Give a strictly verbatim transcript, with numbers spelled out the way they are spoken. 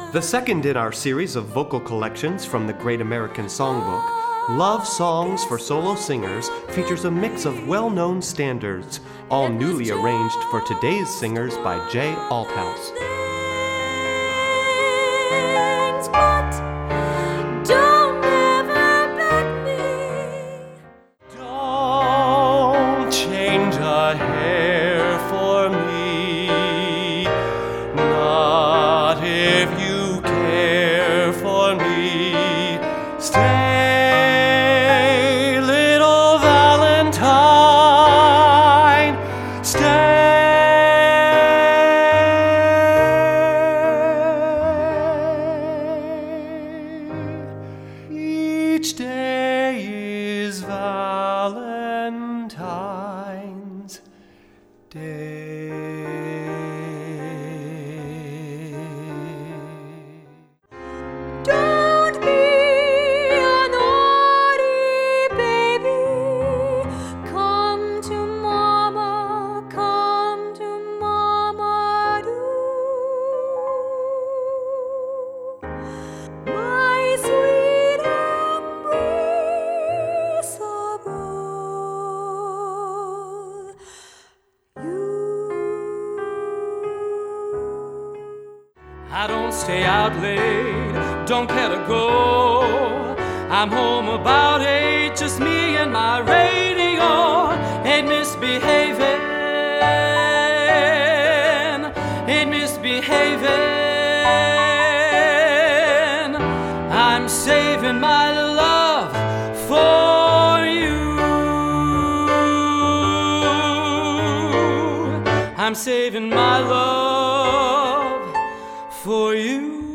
The second in our series of vocal collections from the Great American Songbook, Love Songs for Solo Singers, features a mix of well-known standards, all newly arranged for today's singers by Jay Althouse. Don't ever let me. Don't change a hair for me, not if you care for me. Stay, little Valentine, stay. Each day is Valentine's Day. Don't be a naughty baby. Come to mama, come to mama, do. My sweet embraceable, you. I don't stay out late, don't care to go. I'm home about eight, just me and my radio. Ain't misbehaving, ain't misbehaving. I'm saving my love for you. I'm saving my love for you.